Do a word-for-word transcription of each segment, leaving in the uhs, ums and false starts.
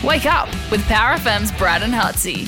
Wake up with Power F M's Brad and Hutsy.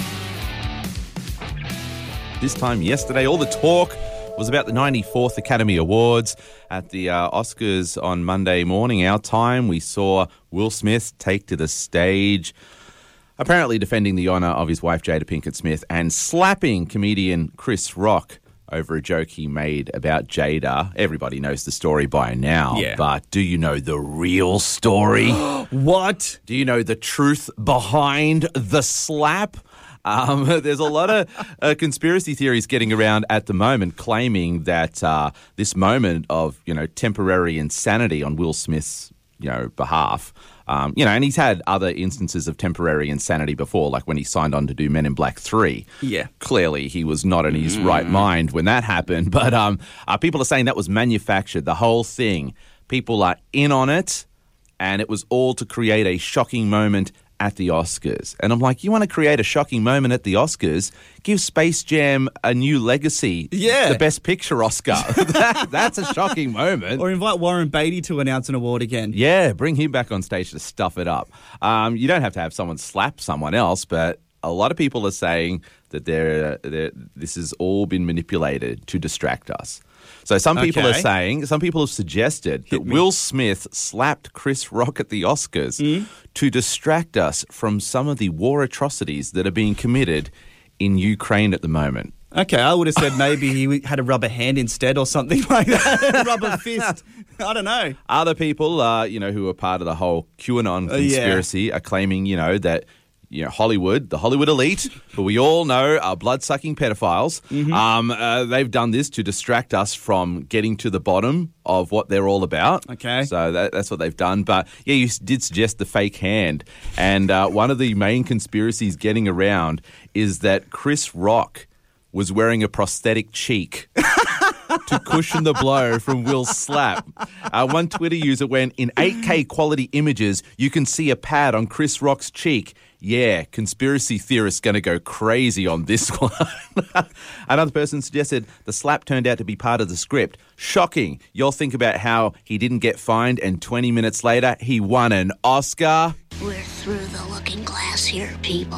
This time yesterday, all the talk was about the ninety-fourth Academy Awards. At the uh, Oscars on Monday morning, our time, we saw Will Smith take to the stage, apparently defending the honour of his wife, Jada Pinkett Smith, and slapping comedian Chris Rock over a joke he made about Jada. Everybody knows the story by now, Yeah. but do you know the real story? What? Do you know the truth behind the slap? Um, there's a lot of uh, conspiracy theories getting around at the moment claiming that uh, this moment of, you know, temporary insanity on Will Smith's, you know, behalf, um, you know, and he's had other instances of temporary insanity before, like when he signed on to do Men in Black three. Yeah. Clearly he was not in his mm. right mind when that happened. But um, uh, people are saying that was manufactured, the whole thing. People are in on it, and it was all to create a shocking moment at the Oscars. And I'm like, you want to create a shocking moment at the Oscars? Give Space Jam a new legacy. Yeah. The Best Picture Oscar. that, that's a shocking moment. Or invite Warren Beatty to announce an award again. Yeah, bring him back on stage to stuff it up. Um, you don't have to have someone slap someone else, but a lot of people are saying that they're, they're, this has all been manipulated to distract us. So some people Okay. are saying, some people have suggested that Will Smith slapped Chris Rock at the Oscars Mm. to distract us from some of the war atrocities that are being committed in Ukraine at the moment. Okay, I would have said maybe he had a rubber hand instead or something like that. Rubber fist. I don't know. Other people, uh, you know, who are part of the whole QAnon Uh, yeah. conspiracy are claiming, you know, that you know, Hollywood, the Hollywood elite, who we all know are blood-sucking pedophiles, Mm-hmm. um, uh, they've done this to distract us from getting to the bottom of what they're all about. Okay. So that, that's what they've done. But, yeah, you s- did suggest the fake hand. And uh, one of the main conspiracies getting around is that Chris Rock was wearing a prosthetic cheek to cushion the blow from Will's slap. Uh, one Twitter user went, in eight K quality images, you can see a pad on Chris Rock's cheek. Yeah, conspiracy theorists going to go crazy on this one. Another person suggested the slap turned out to be part of the script. Shocking. You'll think about how he didn't get fined and twenty minutes later he won an Oscar. We're through the looking glass here, people.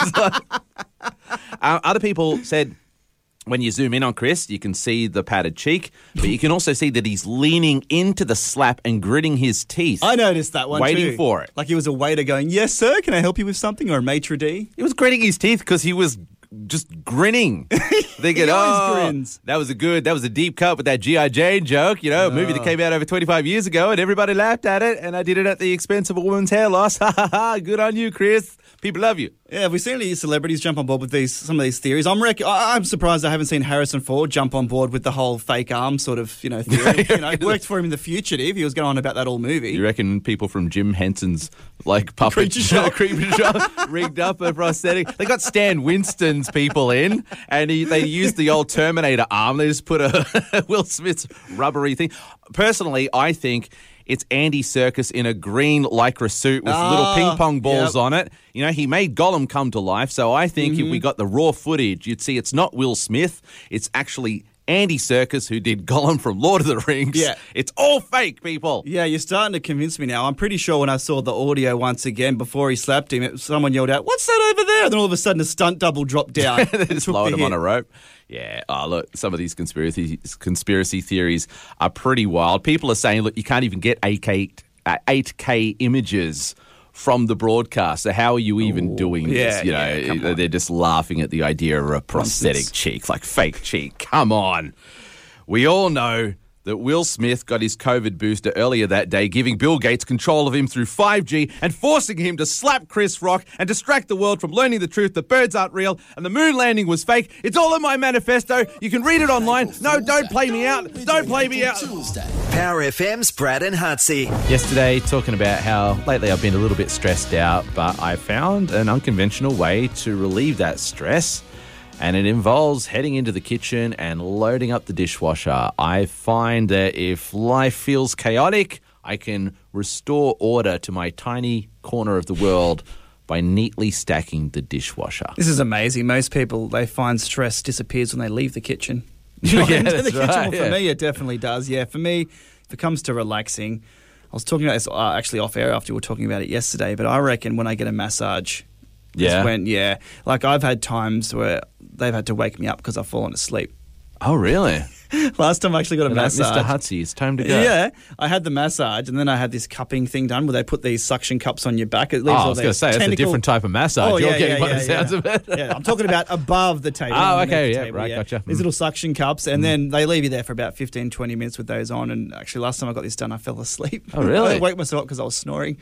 uh, other people said when you zoom in on Chris, you can see the padded cheek, but you can also see that he's leaning into the slap and gritting his teeth. I noticed that one Waiting too. for it. Like he was a waiter going, yes, sir, can I help you with something? Or a maitre d'? He was gritting his teeth because he was just grinning. Thinking, He always oh, grins. that was a good, that was a deep cut with that G I. Jane joke, you know, a movie that came out over twenty-five years ago and everybody laughed at it and I did it at the expense of a woman's hair loss. Ha ha ha, good on you, Chris. People love you. Yeah, have we seen any celebrities jump on board with these some of these theories? I'm rec- I- I'm surprised I haven't seen Harrison Ford jump on board with the whole fake arm sort of, you know, theory. you know, it worked for him in The Fugitive. He was going on about that all movie. You reckon people from Jim Henson's like puppet Creature show, Shop. creature show rigged up a prosthetic? They got Stan Winston's people in, and he, they used the old Terminator arm. They just put a Will Smith's rubbery thing. Personally, I think it's Andy Serkis in a green lycra suit with Ah, little ping pong balls yep. on it. You know, he made Gollum come to life. So I think Mm-hmm. if we got the raw footage, you'd see it's not Will Smith. It's actually Andy Serkis who did Gollum from Lord of the Rings. Yeah. It's all fake, people. Yeah, you're starting to convince me now. I'm pretty sure when I saw the audio once again before he slapped him, it, someone yelled out, "What's that over there?" And then all of a sudden a stunt double dropped down. They just lowered him on a rope. Yeah. Oh, look, some of these conspiracy conspiracy theories are pretty wild. People are saying, look, you can't even get eight K, uh, eight K images from the broadcast. So how are you even Ooh, doing yeah, this? You know, yeah, come on. they're just laughing at the idea of a prosthetic Nonsense. cheek, like fake cheek. Come on. We all know that Will Smith got his COVID booster earlier that day, giving Bill Gates control of him through five G and forcing him to slap Chris Rock and distract the world from learning the truth that birds aren't real and the moon landing was fake. It's all in my manifesto. You can read it online. No, don't play me out. Don't play me out. Power F M's Brad and Hutsy. Yesterday, talking about how lately I've been a little bit stressed out, but I found an unconventional way to relieve that stress. And it involves heading into the kitchen and loading up the dishwasher. I find that if life feels chaotic, I can restore order to my tiny corner of the world by neatly stacking the dishwasher. This is amazing. Most people, they find stress disappears when they leave the kitchen. Yeah, Into that's the kitchen. right, Well, for yeah. me, it definitely does. Yeah, for me, if it comes to relaxing, was talking about this uh, actually off air after we were talking about it yesterday, but I reckon when I get a massage, Yeah. is when, yeah, like I've had times where they've had to wake me up because I've fallen asleep. Oh, really? Last time I actually got a Like, massage. Mister Hutsy, it's time to go. Yeah, I had the massage, and then I had this cupping thing done where they put these suction cups on your back. It leaves Oh, all I was going to these say, that's a tentacle- different type of massage. Oh, You're yeah, getting yeah, by yeah, the sounds yeah. of it. Yeah, I'm talking about above the table. Oh, not underneath okay, the yeah, table, right, gotcha. These Mm. little suction cups, and then they leave you there for about fifteen, twenty minutes with those on. And actually, last time I got this done, I fell asleep. Oh, really? I woke myself up because I was snoring.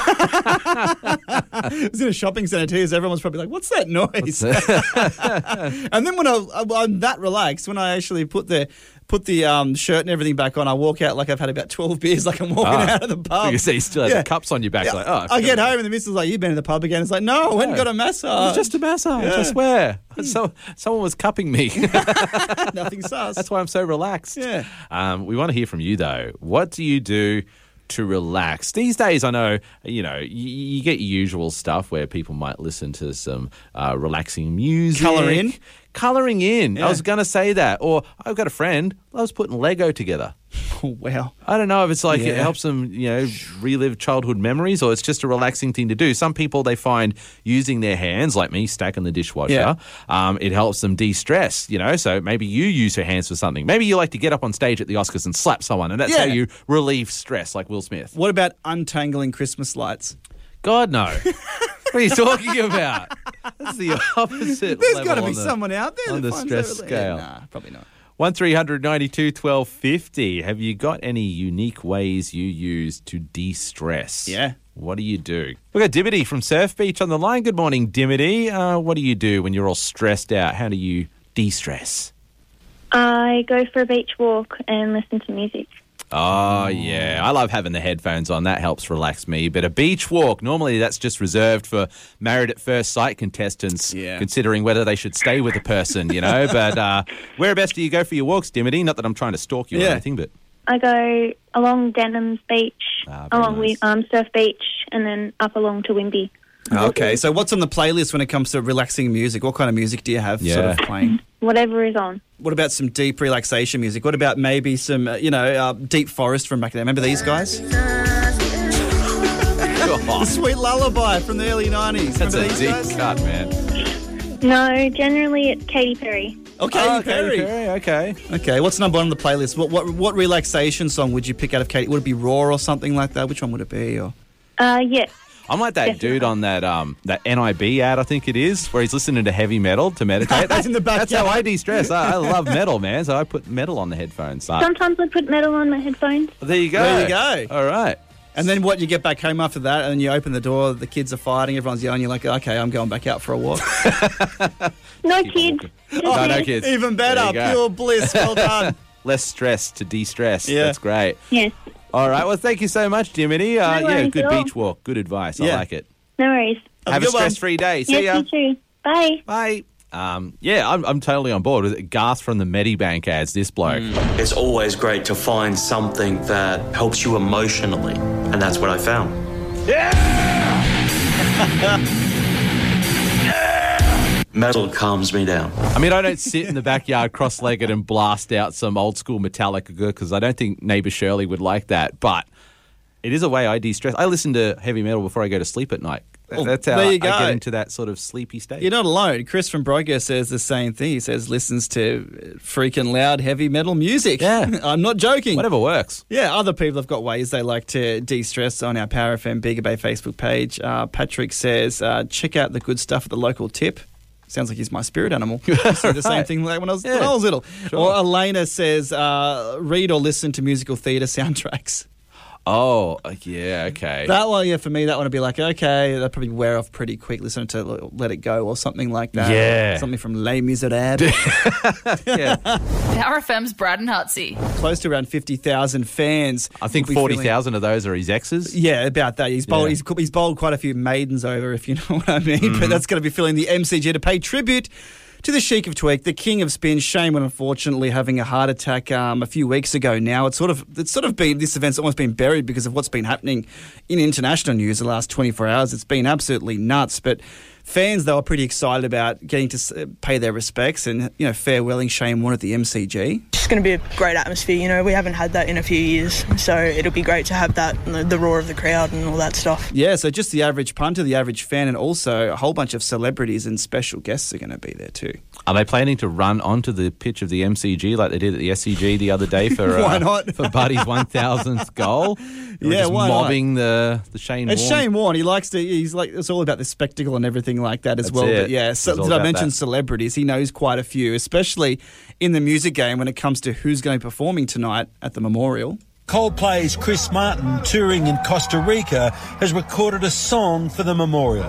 I was in a shopping centre too, so everyone was probably like, "What's that noise?" And then when I, I'm that relaxed, when I actually put the put the um, shirt and everything back on, I walk out like I've had about twelve beers, like I'm walking Ah. out of the pub. You see, you still have Yeah. the cups on your back. Yeah, Like, oh, I get home and the missus is like, "You've been to the pub again?" It's like, "No, I went and got a massage." It's just a massage, Yeah. I swear. So, someone was cupping me. Nothing sus. That's why I'm so relaxed. Yeah. Um, we want to hear from you, though. What do you do to relax? These days, I know, you know, you, you get your usual stuff where people might listen to some uh, relaxing music. Colour in. Colouring in. Yeah. I was going to say that. Or I've got a friend, loves putting Lego together. Oh, wow. I don't know if it's like it Yeah. helps them, you know, relive childhood memories, or it's just a relaxing thing to do. Some people, they find using their hands, like me, stacking the dishwasher, Yeah. um, it helps them de-stress, you know. So maybe you use your hands for something. Maybe you like to get up on stage at the Oscars and slap someone, and that's Yeah. how you relieve stress, like Will Smith. What about untangling Christmas lights? God, no. What are you talking about? That's the opposite. There's level got to be on the- someone out there on that the finds stress that really- scale. Yeah, nah, probably not. One three hundred ninety-two twelve fifty. Have you got any unique ways you use to de-stress? Yeah. What do you do? We've got Dimity from Surf Beach on the line. Good morning, Dimity. Uh, what do you do when you're all stressed out? How do you de-stress? I go for a beach walk and listen to music. Oh, yeah. I love having the headphones on. That helps relax me. But a beach walk, normally that's just reserved for married at first sight contestants, Yeah. considering whether they should stay with a person, you know. But uh, whereabouts do you go for your walks, Dimity? Not that I'm trying to stalk you or Yeah. anything, but... I go along Denham's Beach, Ah, very along nice. with um, Surf Beach, and then up along to Wimby. Okay, so what's on the playlist when it comes to relaxing music? What kind of music do you have sort of Yeah. playing? Whatever is on. What about some deep relaxation music? What about maybe some, uh, you know, uh, Deep Forest from back then? Remember these guys? The Sweet Lullaby from the early nineties. That's Remember a these deep guys? cut, man. No, generally it's Katy Perry. Oh, Katy Oh, Perry. Katy Perry, okay. Okay, what's number one on the playlist? What, what what relaxation song would you pick out of Katy? Would it be Raw or something like that? Which one would it be? Or Uh, yes. I'm like that Definitely. dude on that um that N I B ad, I think it is, where he's listening to heavy metal to meditate. That's in the back, That's how yeah. I de-stress. I, I love metal, man, so I put metal on the headphones. So, Sometimes I put metal on my headphones. there you go. There you go. All right. And then what, you get back home after that and you open the door, the kids are fighting, everyone's yelling, you're like, okay, I'm going back out for a walk. No kids. Just No, no me. kids. Even There better, you go. pure bliss, well done. Less stress to de-stress. Yeah. That's great. Yes. All right. Well, thank you so much, Dimity. Uh, No yeah, worries good at all. beach walk. Good advice. I Yeah. like it. No worries. Have a Have a good one. stress-free day. See yes, ya. you too. Bye. Bye. Um, yeah, I'm, I'm totally on board with it. Garth from the Medibank ads, this bloke. It's always great to find something that helps you emotionally, and that's what I found. Metal calms me down. I mean, I don't sit in the backyard cross-legged and blast out some old-school Metallica because I don't think neighbour Shirley would like that. But it is a way I de-stress. I listen to heavy metal before I go to sleep at night. Well, That's how there you I go. get into that sort of sleepy state. You're not alone. Chris from Broadcast says the same thing. He says listens to freaking loud heavy metal music. Yeah. I'm not joking. Whatever works. Yeah, other people have got ways they like to de-stress on our Power F M Bigger Bay Facebook page. Uh, Patrick says, uh, check out the good stuff at the local tip. Sounds like he's my spirit animal. I said the same Right. thing like when I was, Yeah. when I was little. Sure. Or Elena says, uh, read or listen to musical theatre soundtracks. Oh, uh, yeah, okay. That one, yeah, for me, that one would be like, okay, that'd probably wear off pretty quick. Listen to Let It Go or something like that. Yeah. Something from Les Miserables. yeah. Power F M's Brad and Hutsy. Close to around fifty thousand fans. I think will be forty feeling- thousand of those are his exes. Yeah, about that. He's bowled, Yeah. he's, he's bowled quite a few maidens over, if you know what I mean. But that's going to be filling the M C G to pay tribute to the Sheik of Tweak, the king of spin. Shame on unfortunately having a heart attack um, a few weeks ago now. It's sort of it's sort of been, this event's almost been buried because of what's been happening in international news the last twenty-four hours. It's been absolutely nuts. But fans, they were pretty excited about getting to s- pay their respects and, you know, farewelling Shane Warne at the M C G. going to be a great atmosphere. You know, we haven't had that in a few years, so it'll be great to have that, the, the roar of the crowd and all that stuff. Yeah, so just the average punter, the average fan, and also a whole bunch of celebrities and special guests are going to be there too. Are they planning to run onto the pitch of the M C G like they did at the S C G the other day for Why uh, not? for Buddy's one thousandth goal? Or Yeah, just why not? mobbing the the Shane It's Warne. Shane Warne. He likes to. He's like it's all about the spectacle and everything like that as That's well. it. But yeah, so, It's all did I about mention that. celebrities? He knows quite a few, especially in the music game when it comes to who's going to be performing tonight at the Memorial. Coldplay's Chris Martin, touring in Costa Rica, has recorded a song for the memorial.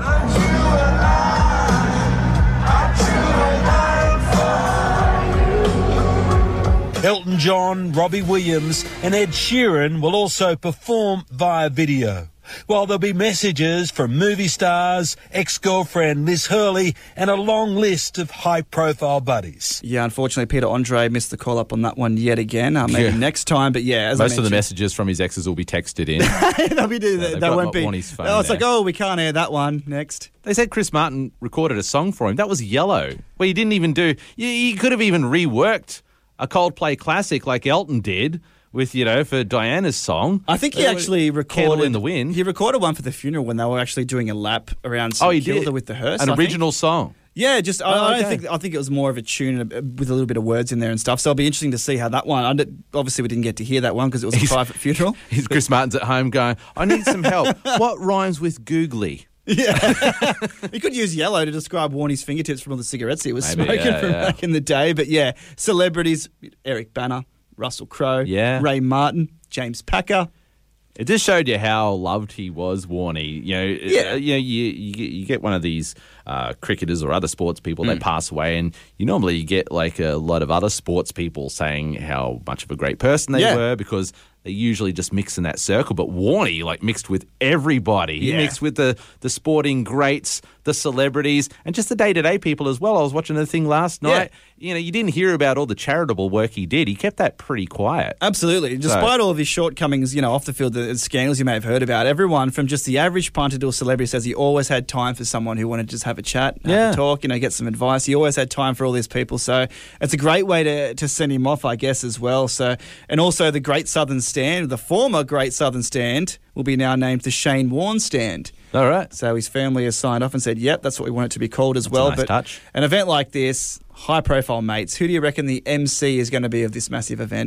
Elton John, Robbie Williams and Ed Sheeran will also perform via video, while there'll be messages from movie stars, ex-girlfriend Liz Hurley and a long list of high-profile buddies. Yeah, unfortunately, Peter Andre missed the call up on that one yet again. Uh, maybe Yeah. next time, but yeah, as I Most of the mentioned- messages from his exes will be texted in. They'll be doing So that. they've They got won't be. Warnie's phone Oh, it's there. like, oh, we can't air that one next. They said Chris Martin recorded a song for him. That was Yellow, where he didn't even do... You, you could have even reworked a Coldplay classic like Elton did with, you know, for Diana's song. I think he Uh, actually Candle recorded in the Wind. He recorded one for the funeral when they were actually doing a lap around Oh, St he Kilda did? with the hearse. An I think. original song. Yeah, just I, Oh, I don't okay. think I think it was more of a tune and a- with a little bit of words in there and stuff. So it'll be interesting to see how that one. I did- obviously, we didn't get to hear that one because it was a He's- private funeral. He's Chris Martin's at home going, I need some help. What rhymes with googly? Yeah, he could use yellow to describe Warnie's fingertips from all the cigarettes he was Maybe, smoking yeah, from yeah. back in the day. But yeah, celebrities: Eric Banner, Russell Crowe, Yeah. Ray Martin, James Packer. It just showed you how loved he was, Warnie. You know, Yeah. uh, you know, you, you, get, you get one of these uh, cricketers or other sports people, Mm. they pass away, and you normally get like a lot of other sports people saying how much of a great person they Yeah. were because they usually just mix in that circle. But Warnie, like, mixed with everybody. He Yeah. mixed with the, the sporting greats, the celebrities, and just the day-to-day people as well. I was watching the thing last night. You know, you didn't hear about all the charitable work he did. He kept that pretty quiet. Absolutely. Despite all of his shortcomings, you know, off the field, the scandals you may have heard about, everyone from just the average punter to a celebrity says he always had time for someone who wanted to just have a chat, have Yeah. a talk, you know, get some advice. He always had time for all these people. So it's a great way to, to send him off, I guess, as well. So, and also the Great Southern Stand, the former Great Southern Stand, will be now named the Shane Warne Stand. All right. So his family has signed off and said, yep, that's what we want it to be called as That's a well. nice but touch. an event like this, high-profile mates, who do you reckon the M C is going to be of this massive event?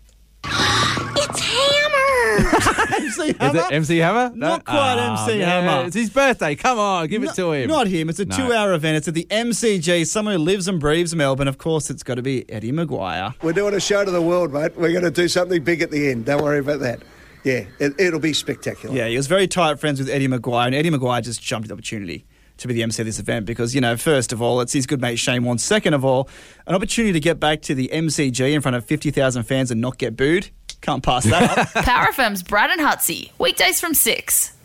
It's Hammer! M C Is it M C Hammer? Not quite M C man. Hammer. It's his birthday. Come on, give it to him. Not him. It's a No. two-hour event. It's at the M C G. Someone who lives and breathes Melbourne. Of course, it's got to be Eddie Maguire. We're doing a show to the world, mate. We're going to do something big at the end. Don't worry about that. Yeah, it, it'll be spectacular. Yeah, he was very tight friends with Eddie Maguire, and Eddie Maguire just jumped at the opportunity to be the M C of this event because, you know, first of all, it's his good mate Shane Warne. Second of all, an opportunity to get back to the M C G in front of fifty thousand fans and not get booed. Can't pass that up. Power F M's Brad and Hutsy, weekdays from six.